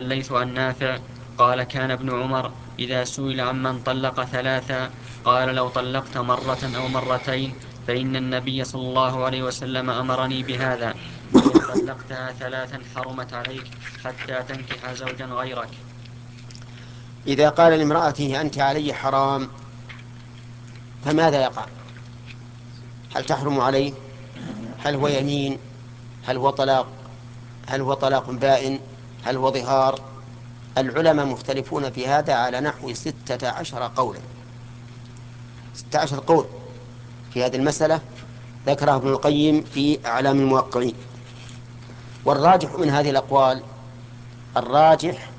الليث عن نافع قال كان ابن عمر إذا سئل عمن طلق ثلاثا قال لو طلقت مرة أو مرتين فإن النبي صلى الله عليه وسلم أمرني بهذا، وإن طلقتها ثلاثا حرمت عليك حتى تنكح زوجا غيرك. إذا قال لامرأته أنت علي حرام، فماذا يقع؟ هل تحرم عليه؟ هل هو يمين؟ هل هو طلاق؟ هل هو طلاق بائن؟ هل هو ظهار؟ العلماء مختلفون في هذا على نحو 16 قولا، 16 قول في هذه المسألة ذكرها ابن القيم في أعلام الموقعين. والراجح من هذه الأقوال، الراجح